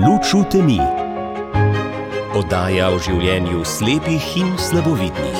Luč v temi. Oddaja o življenju slepih in slabovidnih.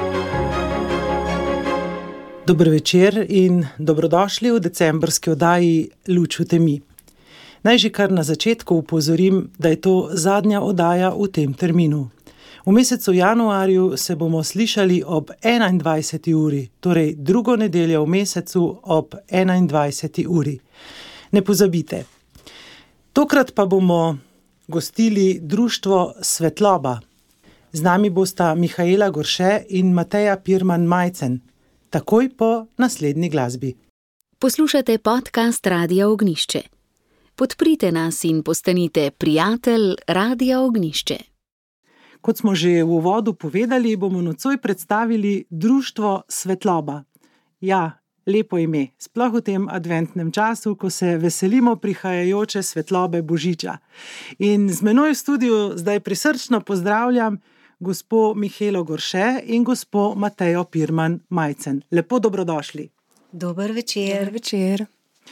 Dober večer in dobrodošli v decembrski oddaji Luč v temi. Naj že kar na začetku upozorim, da je to zadnja oddaja v tem terminu. V mesecu januarju se bomo slišali ob 21. uri, torej drugo nedeljo v mesecu ob 21. uri. Ne pozabite. Tokrat pa bomo gostili društvo Svetloba. Z nami bosta Mihaela Gorše in Mateja Pirman-Majcen. Takoj po naslednji glasbi. Poslušate podcast Radia Ognjišče. Podprite nas in postanite prijatelj Radia Ognjišče. Kot smo že v uvodu povedali, bomo nocoj predstavili društvo Svetloba. Ja, lepo ime, sploh v tem adventnem času, ko se veselimo prihajajoče svetlobe Božiča. In z menoj v studiu zdaj prisrčno pozdravljam gospo Mihaelo Gorše in gospo Matejo Pirman-Majcen. Lepo dobrodošli. Dober večer. Večer.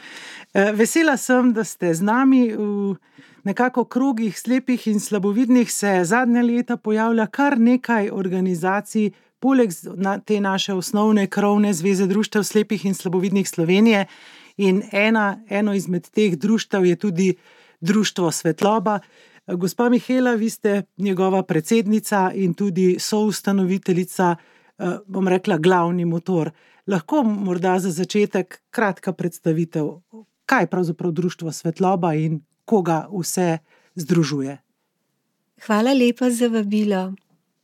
Vesela sem, da ste z nami. V nekako krogih slepih in slabovidnih se zadnja leta pojavlja kar nekaj organizacij, poleg te naše osnovne krovne zveze društev slepih in slabovidnih Slovenije. In eno izmed teh društev je tudi društvo Svetloba. Gospa Mihaela, vi ste njegova predsednica in tudi soustanoviteljica, bom rekla, glavni motor. Lahko morda za začetek kratka predstavitev, kaj je pravzaprav društvo Svetloba in koga vse združuje? Hvala lepa za vabilo.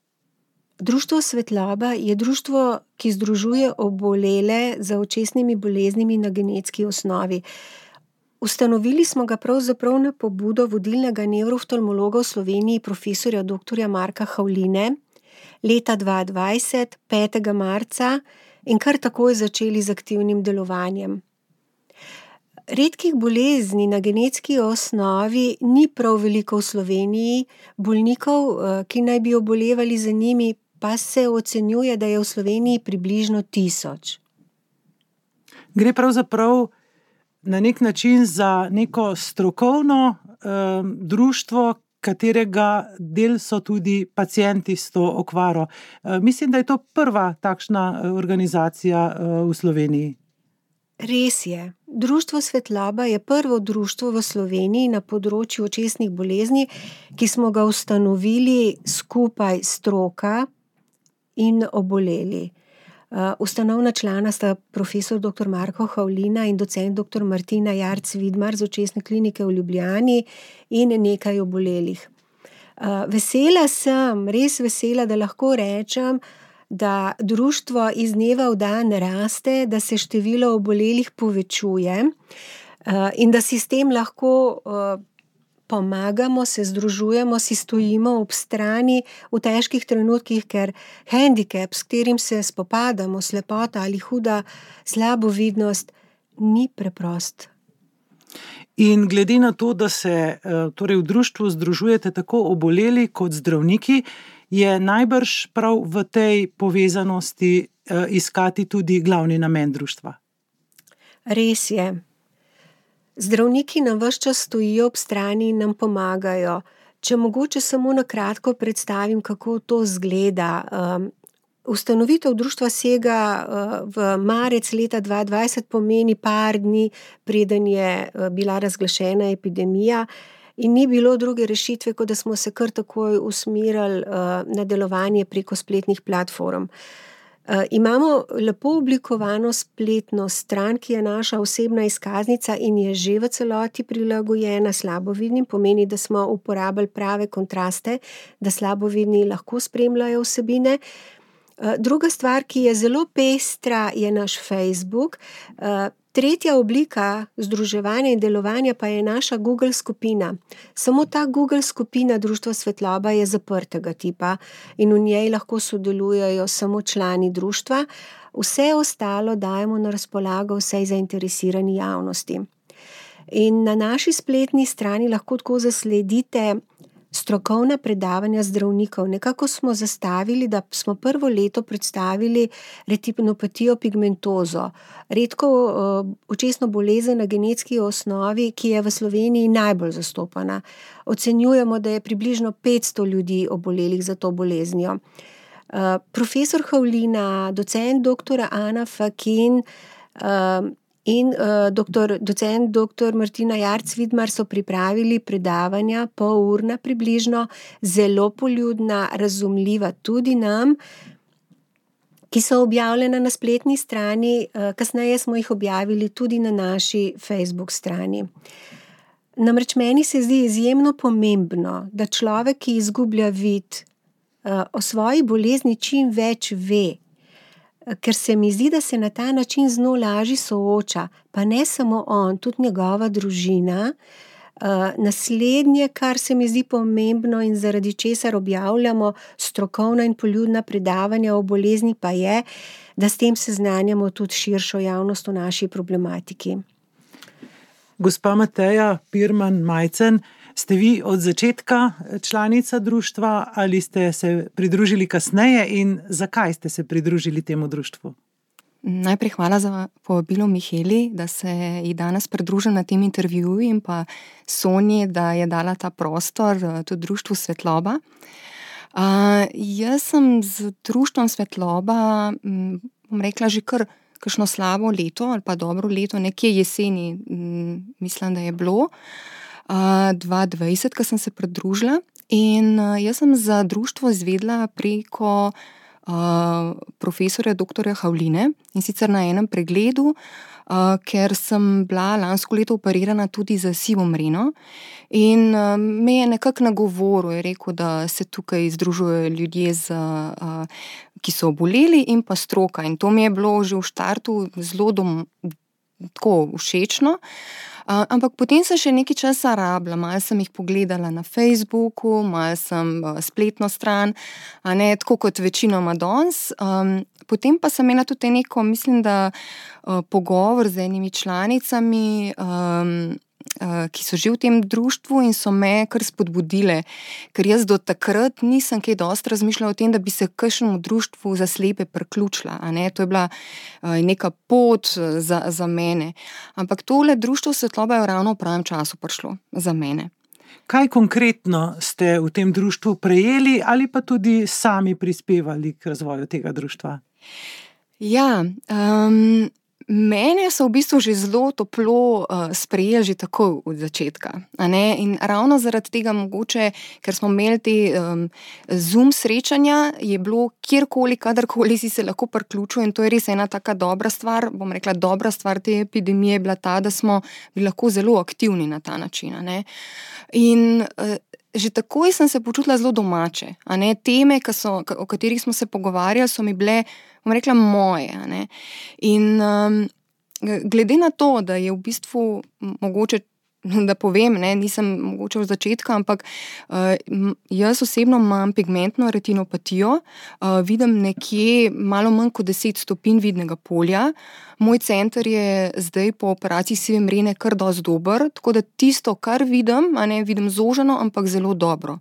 Društvo Svetloba je društvo, ki združuje obolele za očesnimi boleznimi na genetski osnovi. Ustanovili smo ga pravzaprav na pobudo vodilnega nevrooftalmologa v Sloveniji, profesorja dr. Marka Havline, leta 2020, 5. marca, in kar takoj začeli z aktivnim delovanjem. Redkih bolezni na genetski osnovi ni prav veliko v Sloveniji, bolnikov, ki naj bi obolevali za njimi, pa se ocenjuje, da je v Sloveniji približno 1000. Gre pravzaprav na nek način za neko strokovno društvo, katerega del so tudi pacienti s to okvaro. Mislim, da je to prva takšna organizacija v Sloveniji. Res je. Društvo Svetloba je prvo društvo v Sloveniji na področju očesnih bolezni, ki smo ga ustanovili skupaj stroka in oboleli. Ustanovna člana sta profesor dr. Marko Havlina in docent dr. Martina Jarc-Vidmar z Očesne klinike v Ljubljani in nekaj obolelih. Vesela sem, res vesela, da lahko rečem, da društvo iz dneva v dan raste, da se število obolelih povečuje in da si s tem lahko pomagamo, se združujemo, si stojimo ob strani v težkih trenutkih, ker hendikep, s katerim se spopadamo, slepota ali huda slabovidnost, ni preprost. In glede na to, da se torej v društvu združujete tako oboleli kot zdravniki, je najbrž prav v tej povezanosti iskati tudi glavni namen društva. Res je. Zdravniki nam ves čas stojijo ob strani in nam pomagajo. Če mogoče samo na kratko predstavim, kako to izgleda. Ustanovitev društva sega v marec leta 2020, pomeni par dni, preden je bila razglašena epidemija. In ni bilo druge rešitve, kot da smo se kar takoj usmerili na delovanje preko spletnih platform. Imamo lepo oblikovano spletno stran, ki je naša osebna izkaznica in je že v celoti prilagojena slabovidnim, pomeni, da smo uporabili prave kontraste, da slabovidni lahko spremljajo vsebine. Druga stvar, ki je zelo pestra, je naš Facebook. Tretja oblika združevanja in delovanja pa je naša Google skupina. Samo ta Google skupina društva Svetloba je zaprtega tipa in v njej lahko sodelujejo samo člani društva. Vse ostalo dajemo na razpolago vsej zainteresirani javnosti. In na naši spletni strani lahko tako zasledite strokovna predavanja zdravnikov. Nekako smo zastavili, da smo prvo leto predstavili retinopatijo pigmentozo, redko očesno bolezen na genetski osnovi, ki je v Sloveniji najbolj zastopana. Ocenjujemo, da je približno 500 ljudi obolelih za to boleznijo. Profesor Havlina, docent dr. Ana Fakin in docent dr. Martina Jarc-Vidmar so pripravili predavanja, polurna približno, zelo poljudna, razumljiva tudi nam, ki so objavljena na spletni strani, kasneje smo jih objavili tudi na naši Facebook strani. Namreč meni se zdi izjemno pomembno, da človek, ki izgublja vid, o svoji bolezni čim več ve, ker se mi zdi, da se na ta način z njo lažje sooča, pa ne samo on, tudi njegova družina. Naslednje, kar se mi zdi pomembno in zaradi česar objavljamo strokovna in poljudna predavanja o bolezni, pa je, da s tem seznanjamo tudi širšo javnost o naši problematiki. Gospa Mateja Pirman Majcen, ste vi od začetka članica društva ali ste se pridružili kasneje in zakaj ste se pridružili temu društvu? Najprej hvala za povabilo Miheli, da se ji danes pridružim na tem intervjuju in pa Sonji, da je dala ta prostor tudi društvu Svetloba. Jaz sem z društvom Svetloba, bom rekla, že kar kakšno slabo leto ali pa dobro leto, nekje jeseni, mislim, da je bilo, 2020, ko sem se pridružila, in jaz sem za društvo izvedela preko profesorja dr. Havline, in sicer na enem pregledu, ker sem bila lansko leto operirana tudi za sivo mreno in me je nekako nagovoril, je rekel, da se tukaj združujejo ljudje, ki so oboleli, in pa stroka, in to mi je bilo že v štartu zelo tako všečno. Ampak potem sem še nekaj časa rabila, malo sem jih pogledala na Facebooku, malo sem spletno stran, a ne tako kot večinoma danes. Potem pa sem imela tudi neko, mislim, da pogovor z enimi članicami, ki so že v tem društvu in so me kar spodbudile, ker jaz do takrat nisem kaj dosti razmišljala o tem, da bi se kakšnemu društvu za slepe priključila, a ne, to je bila neka pot za mene. Ampak tole društvo Svetloba je ravno v pravem času prišlo za mene. Kaj konkretno ste v tem društvu prejeli ali pa tudi sami prispevali k razvoju tega društva? Ja, mene so v bistvu že zelo toplo sprejeli že tako od začetka, a ne, in ravno zaradi tega mogoče, ker smo imeli te Zoom srečanja, je bilo kjerkoli, kadarkoli si se lahko priključil, in to je res ena taka dobra stvar, bom rekla, dobra stvar te epidemije je bila ta, da smo bili lahko zelo aktivni na ta način, a ne. In že takoj sem se počutila zelo domače, a ne, teme, o katerih smo se pogovarjali, so mi bile, bom rekla, moje, a ne. In glede na to, da je v bistvu mogoče, da povem, ne, nisem mogoče od začetka, ampak jaz osebno imam pigmentno retinopatijo, vidim nekje malo manj kot 10 stopinj vidnega polja. Moj center je zdaj po operaciji sive mrene kar dosti dober, tako da tisto, kar vidim, a ne, vidim zožano, ampak zelo dobro.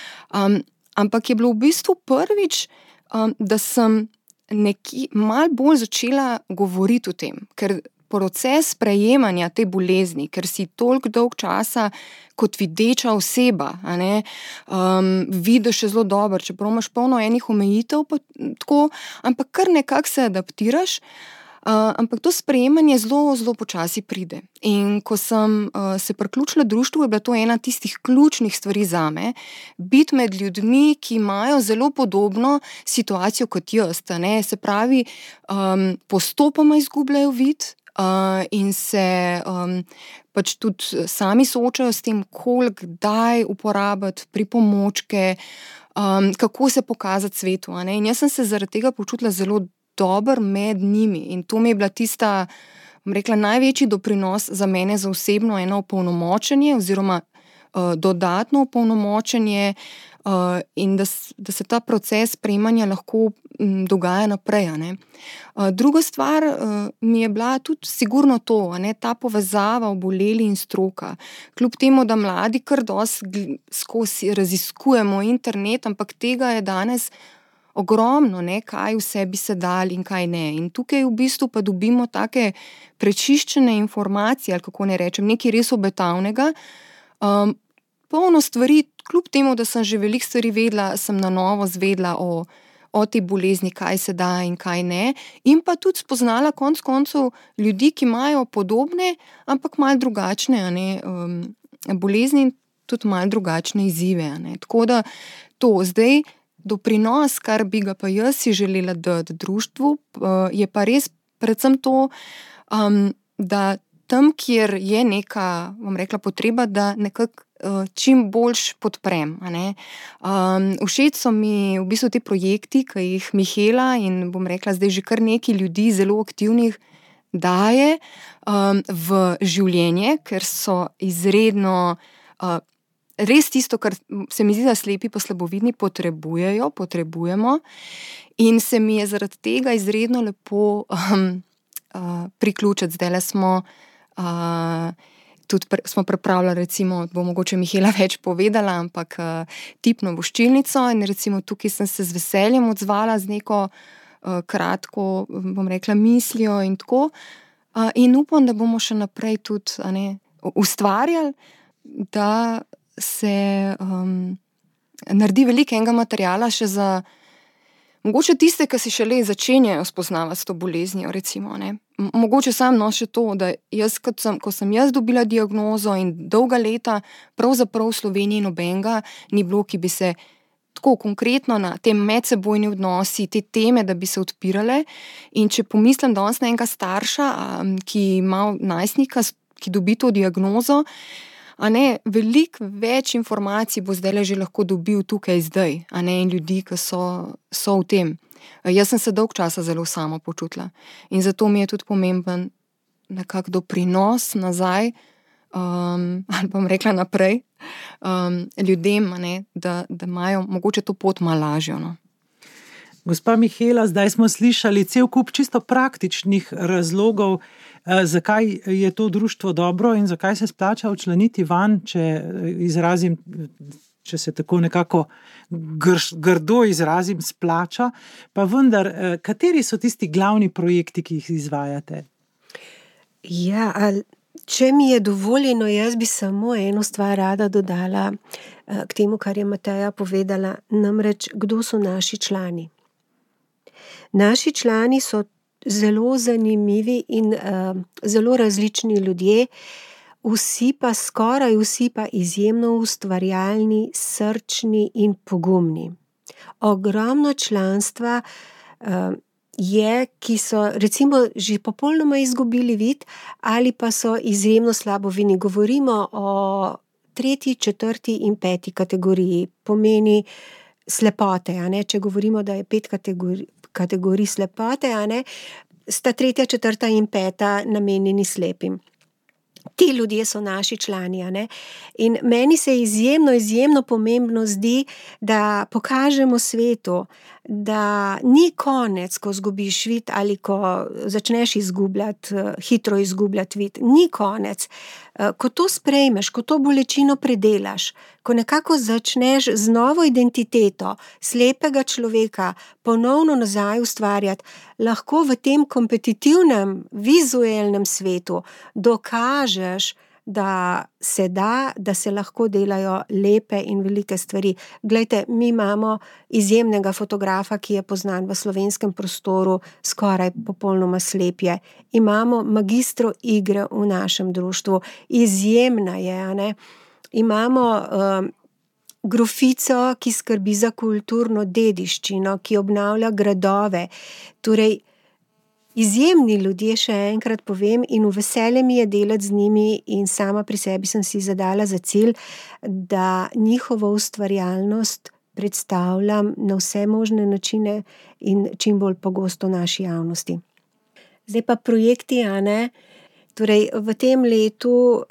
Ampak je bilo v bistvu prvič, da sem nekje malo bolj začela govoriti o tem, ker proces sprejemanja te bolezni, ker si toliko dolg časa kot videča oseba, a ne, vidiš še zelo dobro, čeprav imaš polno enih omejitev, pa tako, ampak kar nekako se adaptiraš, ampak to sprejemanje zelo, zelo počasi pride. In ko sem se priključila društvu, je bila to ena tistih ključnih stvari zame, biti med ljudmi, ki imajo zelo podobno situacijo kot jaz, a ne, se pravi, postopoma izgubljajo vid, in se pač tudi sami soočajo s tem, koliko kdaj uporabiti pripomočke, kako se pokazati svetu, a ne. In jaz sem se zaradi tega počutila zelo dober med njimi, in to mi je bila tista, bom rekla, največji doprinos za mene, za osebno eno opolnomočenje oziroma dodatno opolnomočenje in da se ta proces sprejemanja lahko dogaja naprej. A ne. Druga stvar mi je bila tudi sigurno to, a ne, ta povezava oboleli in stroka. Kljub temu, da mladi kar dosti skozi raziskujemo internet, ampak tega je danes ogromno, ne, kaj vse bi se dali in kaj ne. In tukaj v bistvu pa dobimo take prečiščene informacije, ali kako ne rečem, nekaj res obetavnega. Polno stvari, kljub temu, da sem že veliko stvari vedela, sem na novo zvedela o tej bolezni, kaj se da in kaj ne. In pa tudi spoznala konec koncev ljudi, ki imajo podobne, ampak malo drugačne, a ne, bolezni in tudi malo drugačne izzive. A ne. Tako da to zdaj doprinos, kar bi ga pa jaz si želela dati društvu, je pa res predvsem to, da tam, kjer je neka, bom rekla, potreba, da nekako čim boljš podprem. A ne. Všeč so mi v bistvu ti projekti, ki jih Mihela in bom rekla zdaj že kar nekaj ljudi zelo aktivnih daje v življenje, ker so izredno res tisto, kar se mi zdi, da slepi pa slabovidni potrebujemo, in se mi je zaradi tega izredno lepo priključiti. Zdajle smo tudi smo pripravljali, recimo, bo mogoče Mihela več povedala, ampak tipno voščilnico, in recimo tukaj sem se z veseljem odzvala z neko kratko, bom rekla, mislijo in tako. In upam, da bomo še naprej tudi, a ne, ustvarjali, da se naredi veliko enega materiala še za mogoče tiste, ki si šele začenjajo spoznavati s to boleznijo, recimo, ne. Mogoče samo še to, da jaz, ko sem jaz dobila diagnozo in dolga leta, pravzaprav v Sloveniji nobenega ni bilo, ki bi se tako konkretno na te medsebojni odnosi, te teme, da bi se odpirale. In če pomislim danes na enega starša, ki ima najstnika, ki dobi to diagnozo, a ne, veliko več informacij bo zdajle že lahko dobil tukaj zdaj, a ne, in ljudi, ki so v tem. Jaz sem se dolgo časa zelo sama počutila in zato mi je tudi pomemben nekako doprinos nazaj, ali bom rekla naprej, ljudem, a ne, da imajo mogoče to pot malo lažjo, no. Gospa Mihela, zdaj smo slišali cel kup čisto praktičnih razlogov, zakaj je to društvo dobro in zakaj se splača včlaniti vanj, če se tako nekako grdo izrazim, splača. Pa vendar, kateri so tisti glavni projekti, ki jih izvajate? Ja, če mi je dovoljeno, jaz bi samo eno stvar rada dodala k temu, kar je Mateja povedala, namreč kdo so naši člani. Naši člani so zelo zanimivi in zelo različni ljudje, skoraj vsi pa izjemno ustvarjalni, srčni in pogumni. Ogromno članstva je, ki so recimo že popolnoma izgubili vid ali pa so izjemno slabovidni. Govorimo o 3., 4. in 5. kategoriji, pomeni slepote, a ne, če govorimo, da je 5 kategorij slepote, a ne, sta 3., 4. in 5. namenjeni slepim. Ti ljudje so naši člani, a ne, in meni se izjemno pomembno zdi, da pokažemo svetu, da ni konec, ko izgubiš vid ali ko začneš hitro izgubljati vid, ni konec. Ko to sprejmeš, ko to bolečino predelaš, ko nekako začneš z novo identiteto slepega človeka ponovno nazaj ustvarjati, lahko v tem kompetitivnem, vizualnem svetu dokažeš, da se da, da se lahko delajo lepe in velike stvari. Glejte, mi imamo izjemnega fotografa, ki je poznan v slovenskem prostoru, skoraj popolnoma slep je. Imamo magistro igre v našem društvu, izjemna je, a ne. Imamo grofico, ki skrbi za kulturno dediščino, ki obnavlja gradove. Torej, izjemni ljudje, še enkrat povem, in v veselje mi je delati z njimi in sama pri sebi sem si zadala za cilj, da njihovo ustvarjalnost predstavljam na vse možne načine in čim bolj pogosto naši javnosti. Zdaj pa projekti, a ne, Torej, v tem letu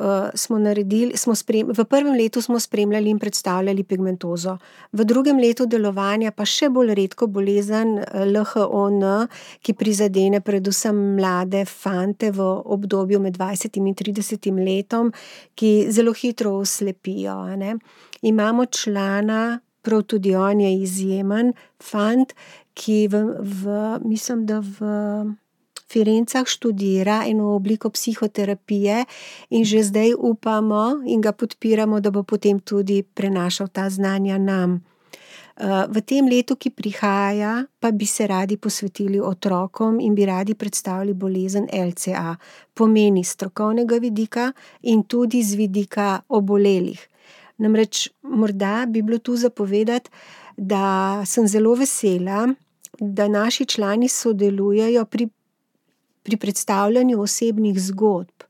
v prvem letu smo spremljali in predstavljali pigmentozo. V drugem letu delovanja pa še bolj redko bolezen LHON, ki prizadene predvsem mlade fante v obdobju med 20 in 30 letom, ki zelo hitro oslepijo, ne. Imamo člana, prav tudi on je izjemen fant, ki mislim, da v Firencah študira eno obliko psihoterapije in že zdaj upamo in ga podpiramo, da bo potem tudi prenašal ta znanja nam. V tem letu, ki prihaja, pa bi se radi posvetili otrokom in bi radi predstavili bolezen LCA. Pomeni strokovnega vidika in tudi z vidika obolelih. Namreč morda bi bilo tu za povedati, da sem zelo vesela, da naši člani sodelujejo pri predstavljanju osebnih zgodb.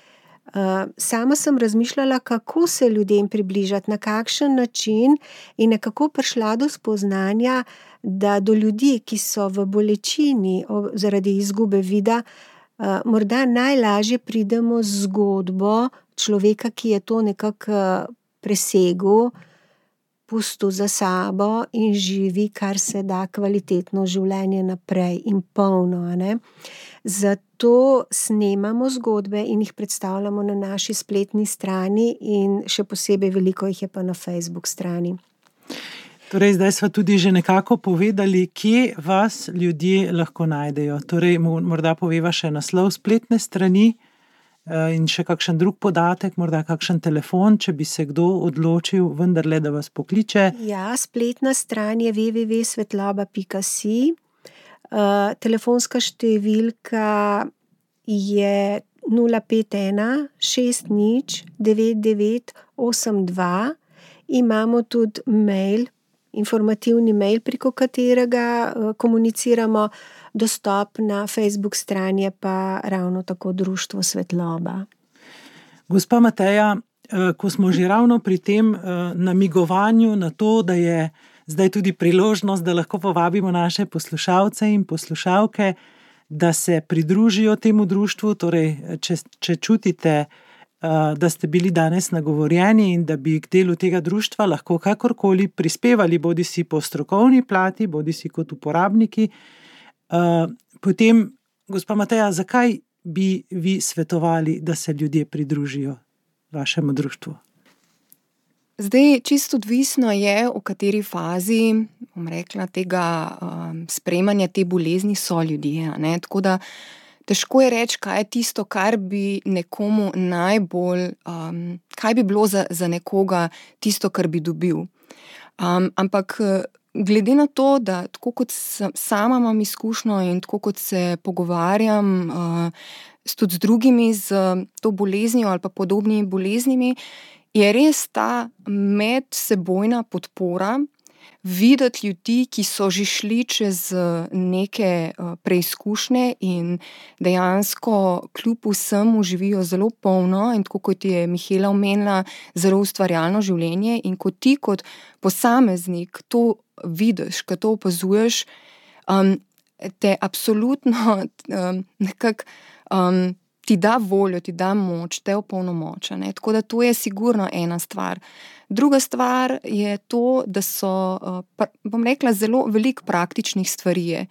Sama sem razmišljala, kako se ljudem približati, na kakšen način in nekako prišla do spoznanja, da do ljudi, ki so v bolečini zaradi izgube vida, morda najlažje pridemo z zgodbo človeka, ki je to nekako presegel, pustil za sabo in živi, kar se da kvalitetno življenje naprej in polno, a ne. Zato snemamo zgodbe in jih predstavljamo na naši spletni strani in še posebej veliko jih je pa na Facebook strani. Torej, zdaj sva tudi že nekako povedali, kje vas ljudje lahko najdejo. Torej, morda poveva še naslov spletne strani in še kakšen drug podatek, morda kakšen telefon, če bi se kdo odločil vendarle, da vas pokliče. Ja, spletna stran je www.svetloba.si. Telefonska številka je 051 60 99 82. Imamo tudi mail, informativni mail, preko katerega komuniciramo. Dostop na Facebook strani je pa ravno tako Društvo Svetloba. Gospa Mateja, ko smo že ravno pri tem namigovanju na to, da je zdaj tudi priložnost, da lahko povabimo naše poslušalce in poslušalke, da se pridružijo temu društvu, torej če čutite, da ste bili danes nagovorjeni in da bi k delu tega društva lahko kakorkoli prispevali, bodisi po strokovni plati, bodisi kot uporabniki, potem, gospa Mateja, zakaj bi vi svetovali, da se ljudje pridružijo vašemu društvu? Zdaj, čisto odvisno je, v kateri fazi, bom rekla, tega sprejemanja te bolezni so ljudje, ne? Tako da težko je reči, kaj je tisto, kar bi nekomu najbolj, kaj bi bilo za nekoga tisto, kar bi dobil. Ampak glede na to, da tako kot sama imam izkušnjo in tako kot se pogovarjam tudi z drugimi z to boleznijo ali pa podobnimi boleznimi, je res ta medsebojna podpora, videti ljudi, ki so že šli čez neke preizkušnje in dejansko kljub vsemu živijo zelo polno in tako kot je Mihaela omenila, zelo ustvarjalno življenje, in ko ti kot posameznik to vidiš, ko to opazuješ, te absolutno nekako ti da voljo, ti da moč, te opolnomoča, ne. Tako da to je sigurno ena stvar. Druga stvar je to, da so, bom rekla, zelo veliko praktičnih stvari je.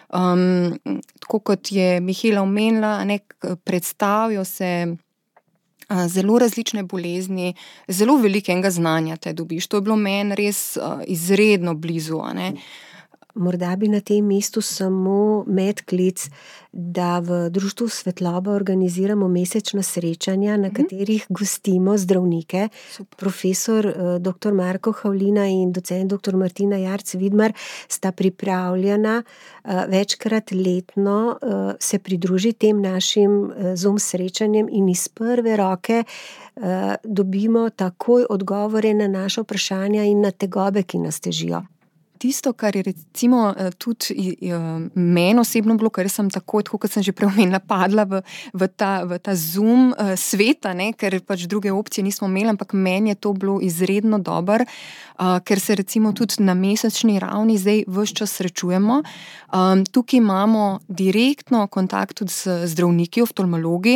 Tako kot je Mihaela omenila, ne, predstavijo se zelo različne bolezni, zelo velikega znanja te dobiš. To je bilo meni res izredno blizu, a ne. Morda bi na tem mestu samo medklic, da v Društvu Svetloba organiziramo mesečna srečanja, na katerih gostimo zdravnike. Super. Profesor dr. Marko Havlina in docent dr. Martina Jarc Vidmar sta pripravljena večkrat letno se pridružiti tem našim Zoom srečanjem in iz prve roke dobimo takoj odgovore na naša vprašanja in na tegobe, ki nas težijo. tisto, kar je recimo tudi meni osebno bilo, ker sem tako, kot sem že preomenila, padla v ta Zoom svet, ker pač druge opcije nismo imeli, ampak meni je to bilo izredno dobro, ker se recimo tudi na mesečni ravni zdaj ves čas srečujemo. Tukaj imamo direktno kontakt tudi z zdravniki, oftalmologi,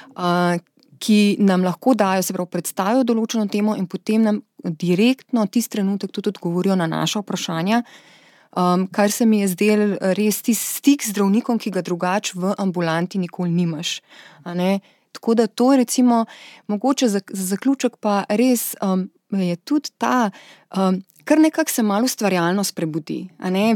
ki nam lahko dajo, se pravi, predstavijo določeno temo in potem nam direktno tisti trenutek tudi odgovorijo na naša vprašanja, kar se mi je zdelo res tisti stik z zdravnikom, ki ga drugače v ambulanti nikoli nimaš. Tako da to recimo, mogoče za zaključek pa res je tudi ta, kar nekako se malo ustvarjalnost prebudi.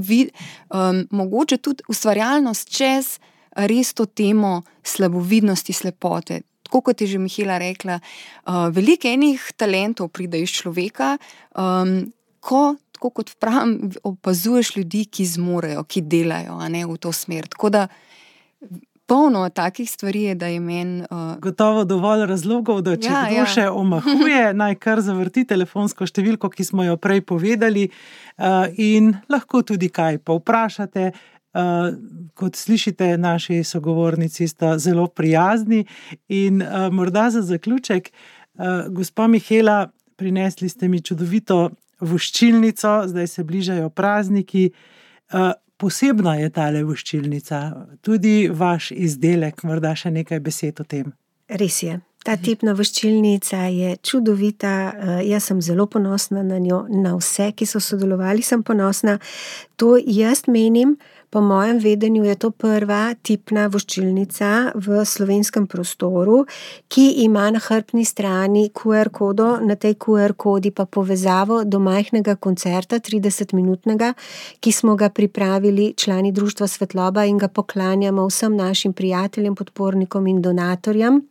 Mogoče tudi ustvarjalnost čez res to temo slabovidnosti, slepote. Tako kot je že Mihela rekla, veliko enih talentov pride iz človeka, ko, tako kot pravim, opazuješ ljudi, ki zmorejo, ki delajo v to smer. Tako da polno takih stvari je, da je meni... Gotovo dovolj razlogov, da če kdo še omahuje, naj kar zavrti telefonsko številko, ki smo jo prej povedali, in lahko tudi kaj povprašate. Kot slišite, naši sogovornici sta zelo prijazni in morda za zaključek, gospa Mihela, prinesli ste mi čudovito voščilnico, zdaj se bližajo prazniki. Posebna je tale voščilnica, tudi vaš izdelek, morda še nekaj besed o tem. Res je. Ta tipna voščilnica je čudovita, jaz sem zelo ponosna na njo, na vse, ki so sodelovali, sem ponosna. To jaz menim, po mojem vedenju je to prva tipna voščilnica v slovenskem prostoru, ki ima na hrbtni strani QR kodo, na tej QR kodi pa povezavo do majhnega koncerta, 30-minutnega, ki smo ga pripravili člani Društva Svetloba in ga poklanjamo vsem našim prijateljem, podpornikom in donatorjem.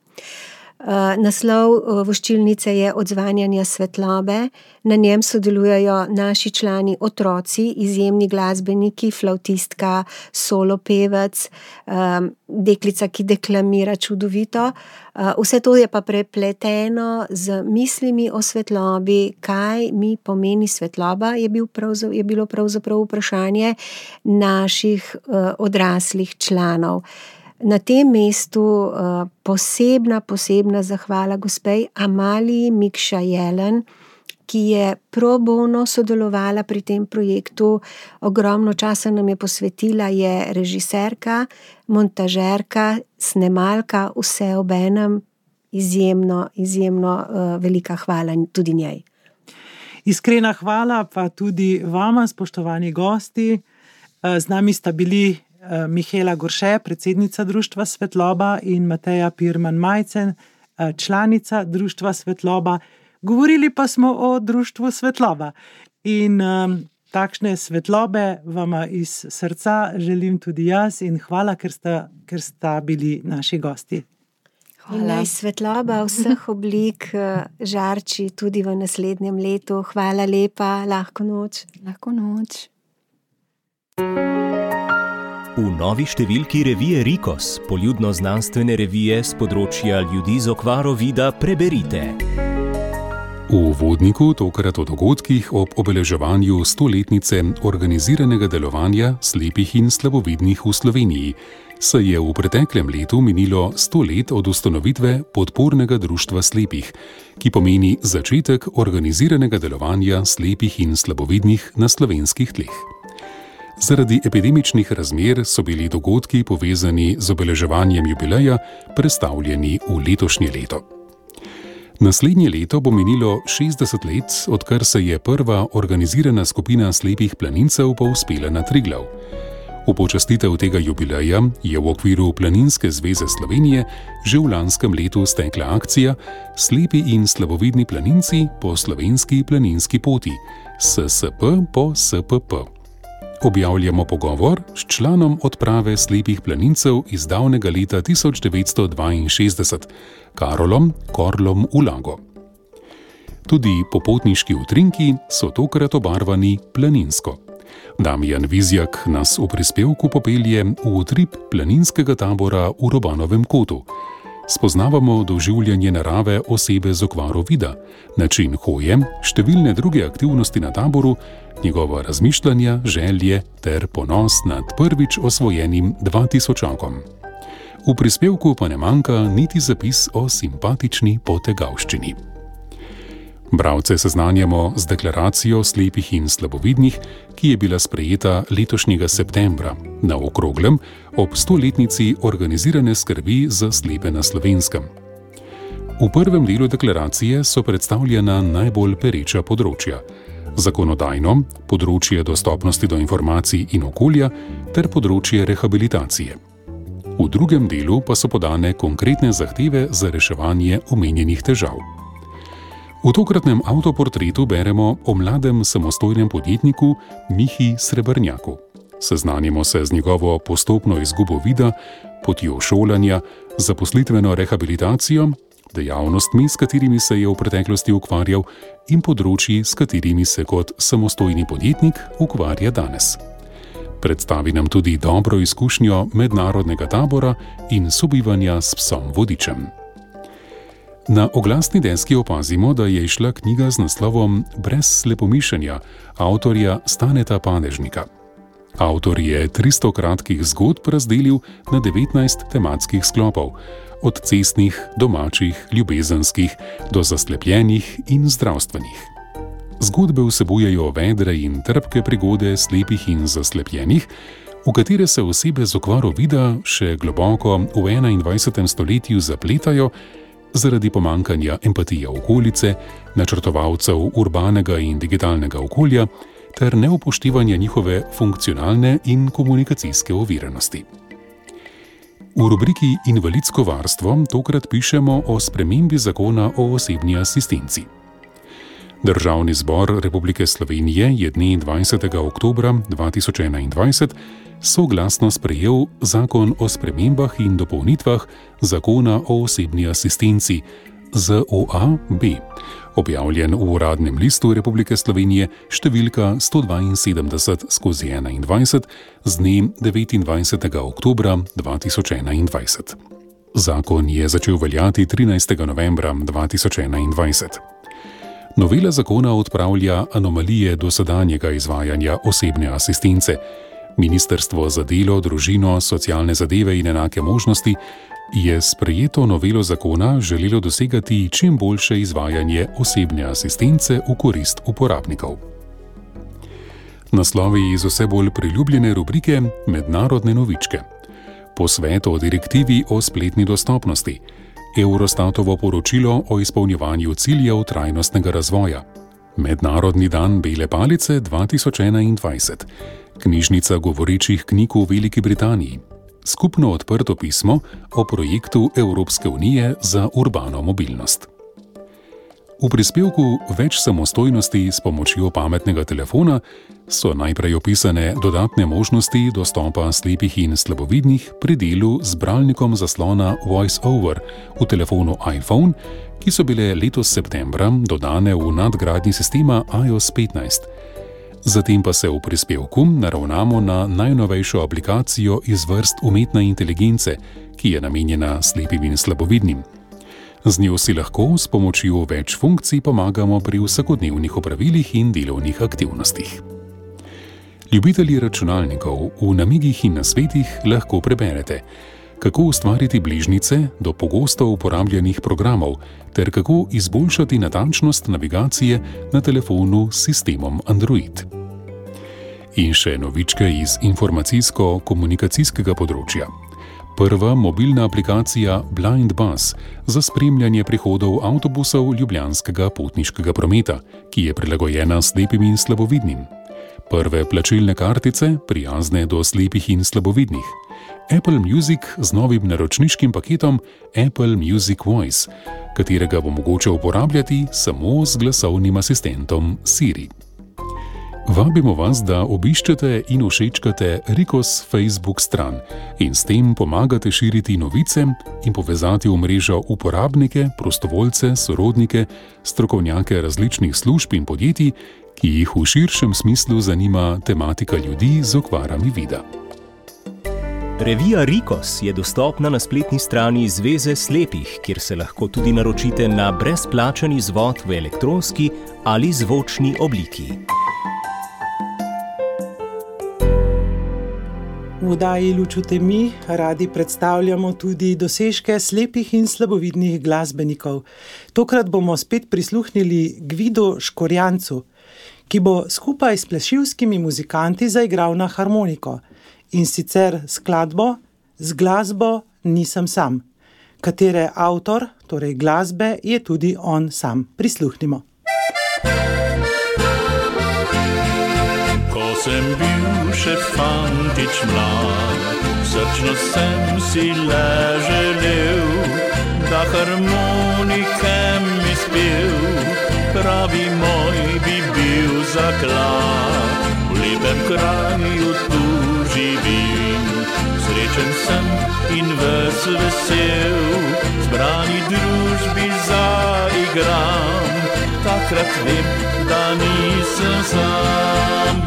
Naslov voščilnice je Odzvanjanja svetlobe. Na njem sodelujejo naši člani otroci, izjemni glasbeniki, flavtistka, solo pevec, deklica, ki deklamira čudovito. Vse to je pa prepleteno z mislimi o svetlobi, kaj mi pomeni svetloba, je bilo pravzaprav vprašanje naših odraslih članov. Na tem mestu posebna zahvala gospej Amaliji Mikša Jelen, ki je pro bono sodelovala pri tem projektu, ogromno časa nam je posvetila, je režiserka, montažerka, snemalka, vse obenem, izjemno velika hvala tudi njej. Iskrena hvala pa tudi vama, spoštovani gosti. Z nami sta bili Mihela Gorše, predsednica Društva Svetloba, in Mateja Pirman-Majcen, članica Društva Svetloba. Govorili pa smo o Društvu Svetloba in takšne svetlobe vama iz srca želim tudi jaz in hvala, ker sta bili naši gosti. In naj svetloba vseh oblik žarči tudi v naslednjem letu. Hvala lepa, lahko noč. Lahko noč. V novi številki revije Rikos, poljudno-znanstvene revije z področja ljudi z okvaro vida, preberite. V uvodniku tokrat o dogodkih ob obeleževanju 100-letnice organiziranega delovanja slepih in slabovidnih v Sloveniji, saj je v preteklem letu minilo 100 let od ustanovitve podpornega društva slepih, ki pomeni začetek organiziranega delovanja slepih in slabovidnih na slovenskih tleh. Zaradi epidemičnih razmer so bili dogodki povezani z obeleževanjem jubileja prestavljeni v letošnje leto. Naslednje leto bo minilo 60 let, odkar se je prva organizirana skupina slepih planincev povzpela na Triglav. V počastitev tega jubileja je v okviru Planinske zveze Slovenije že v lanskem letu stekla akcija Slepi in slabovidni planinci po slovenski planinski poti, SSP po SPP. Objavljamo pogovor s članom odprave slepih planincev iz davnega leta 1962, Karolom Korlom Ulago. Tudi popotniški utrinki so tokrat obarvani planinsko. Damjan Vizjak nas v prispevku popelje v utrip planinskega tabora v Robanovem kotu. spoznavamo doživljanje narave osebe z okvaro vida, način hoje, številne druge aktivnosti na taboru, njegova razmišljanja, želje ter ponos nad prvič osvojenim 2000-akom. V prispevku pa ne manjka niti zapis o simpatični potegavščini. Bralce seznanjamo z deklaracijo slepih in slabovidnih, ki je bila sprejeta letošnjega septembra na okroglem ob 100-letnici organizirane skrbi za slepe na Slovenskem. V prvem delu deklaracije so predstavljena najbolj pereča področja: zakonodajno, področje dostopnosti do informacij in okolja ter področje rehabilitacije. V drugem delu pa so podane konkretne zahteve za reševanje omenjenih težav. V tokratnem avtoportretu beremo o mladem samostojnem podjetniku Mihi Srebrnjaku. Seznanimo se z njegovo postopno izgubo vida, potjo šolanja, zaposlitveno rehabilitacijo, dejavnostmi, s katerimi se je v preteklosti ukvarjal, in področji, s katerimi se kot samostojni podjetnik ukvarja danes. Predstavi nam tudi dobro izkušnjo mednarodnega tabora in sobivanja s psom vodičem. Na oglasni deski opazimo, da je izšla knjiga z naslovom Brez slepomišenja avtorja Staneta Padežnika. Avtor je 300 kratkih zgodb razdelil na 19 tematskih sklopov, od cestnih, domačih, ljubezenskih do zaslepljenih in zdravstvenih. Zgodbe vsebujejo vedre in trpke prigode slepih in zaslepljenih, v katere se osebe z okvaro vida še globoko v 21. stoletju zapletajo zaradi pomanjkanja empatije okolice, načrtovalcev urbanega in digitalnega okolja ter neupoštevanja njihove funkcionalne in komunikacijske oviranosti. V rubriki Invalidsko varstvo tokrat pišemo o spremembi zakona o osebni asistenci. Državni zbor Republike Slovenije je dne 20. oktobra 2021 soglasno sprejel Zakon o spremembah in dopolnitvah Zakona o osebni asistenci ZOA-B, objavljen v Uradnem listu Republike Slovenije številka 172/21 z dne 29. oktobra 2021. Zakon je začel veljati 13. novembra 2021. Novela zakona odpravlja anomalije dosedanjega izvajanja osebne asistence. Ministrstvo za delo, družino, socialne zadeve in enake možnosti je sprejeto novelo zakona želelo dosegati čim boljše izvajanje osebne asistence v korist uporabnikov. Naslovi iz vse bolj priljubljene rubrike Mednarodne novičke, posvet o direktivi o spletni dostopnosti, Eurostatovo poročilo o izpolnjevanju ciljev trajnostnega razvoja, Mednarodni dan bele palice 2021, knjižnica govorečih knjig v Veliki Britaniji, skupno odprto pismo o projektu Evropske unije za urbano mobilnost. V prispevku Več samostojnosti s pomočjo pametnega telefona so najprej opisane dodatne možnosti dostopa slepih in slabovidnih pri delu z bralnikom zaslona VoiceOver v telefonu iPhone, ki so bile letos septembra dodane v nadgradnji sistema iOS 15. Zatem pa se v prispevku naravnamo na najnovejšo aplikacijo iz vrst umetne inteligence, ki je namenjena slepim in slabovidnim. Z njo si lahko s pomočjo več funkcij pomagamo pri vsakodnevnih opravilih in delovnih aktivnostih. Ljubitelji računalnikov v namigih in nasvetih lahko preberete, kako ustvariti bližnjice do pogosto uporabljenih programov ter kako izboljšati natančnost navigacije na telefonu s sistemom Android. In še novičke iz informacijsko-komunikacijskega področja. Prva mobilna aplikacija Blind Bus za spremljanje prihodov avtobusov ljubljanskega potniškega prometa, ki je prilagojena slepim in slabovidnim. Prve plačilne kartice, prijazne do slepih in slabovidnih. Apple Music z novim naročniškim paketom Apple Music Voice, katerega bo mogoče uporabljati samo z glasovnim asistentom Siri. Vabimo vas, da obiščete in všečkate Rikos Facebook stran in s tem pomagate širiti novice in povezati v mrežo uporabnike, prostovoljce, sorodnike, strokovnjake različnih služb in podjetij, ki jih v širšem smislu zanima tematika ljudi z okvarami vida. Revija Rikos je dostopna na spletni strani Zveze slepih, kjer se lahko tudi naročite na brezplačen izvod v elektronski ali zvočni obliki. V oddaji Lučute mi radi predstavljamo tudi dosežke slepih in slabovidnih glasbenikov. Tokrat bomo spet prisluhnili Gvidu Škorjancu, ki bo skupaj s plešivskimi muzikanti zaigral na harmoniko. In sicer skladbo Z glasbo nisem sam, katere avtor, torej glasbe, je tudi on sam. Prisluhnimo. Ko sem bil še fantič mlad, srčno sem si le želel, da harmonike mi spel, pravi moj bi bil zaklad. V lepem kraju tu živim, srečen sem in ves vesel, zbrani družbi zaigram, takrat vem, da nisem sam.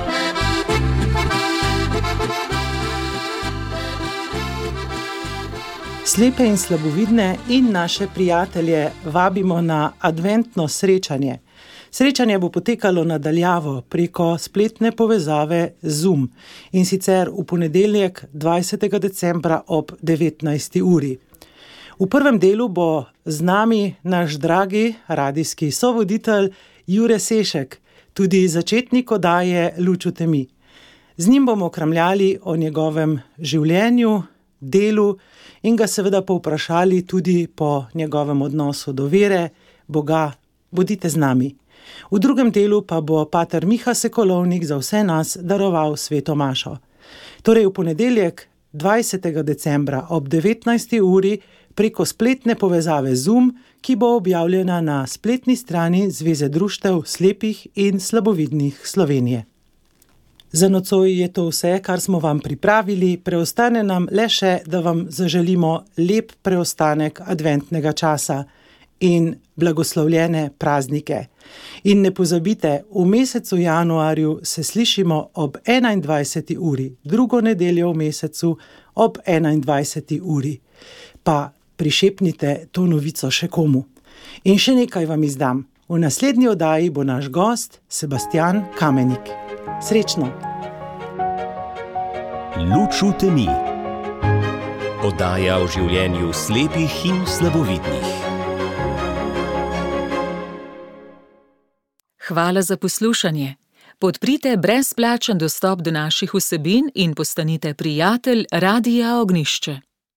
Slepe in slabovidne in naše prijatelje vabimo na adventno srečanje. Srečanje bo potekalo na daljavo preko spletne povezave Zoom, in sicer v ponedeljek 20. decembra ob 19. uri. V prvem delu bo z nami naš dragi radijski sovoditelj Jure Sešek, tudi začetnik oddaje Lučute mi. Z njim bomo kramljali o njegovem življenju, delu in ga seveda povprašali tudi po njegovem odnosu do vere, Boga. Bodite z nami. V drugem delu pa bo pater Miha Sekulovnik za vse nas daroval sveto mašo. Torej v ponedeljek 20. decembra ob 19. uri preko spletne povezave Zoom, ki bo objavljena na spletni strani Zveze društev slepih in slabovidnih Slovenije. Za nocoj je to vse, kar smo vam pripravili. Preostane nam le še, da vam zaželimo lep preostanek adventnega časa in blagoslovljene praznike. In ne pozabite, v mesecu januarju se slišimo ob 21. uri, drugo nedeljo v mesecu ob 21. uri. Pa prišepnite to novico še komu. In še nekaj vam izdam. V naslednji oddaji bo naš gost Sebastian Kamenik. Srečno! Lučute mi. Oddaja o življenju slepih in slabovidnih. Hvala za poslušanje. Podprite brezplačen dostop do naših vsebin in postanite prijatelj Radia Ognišče.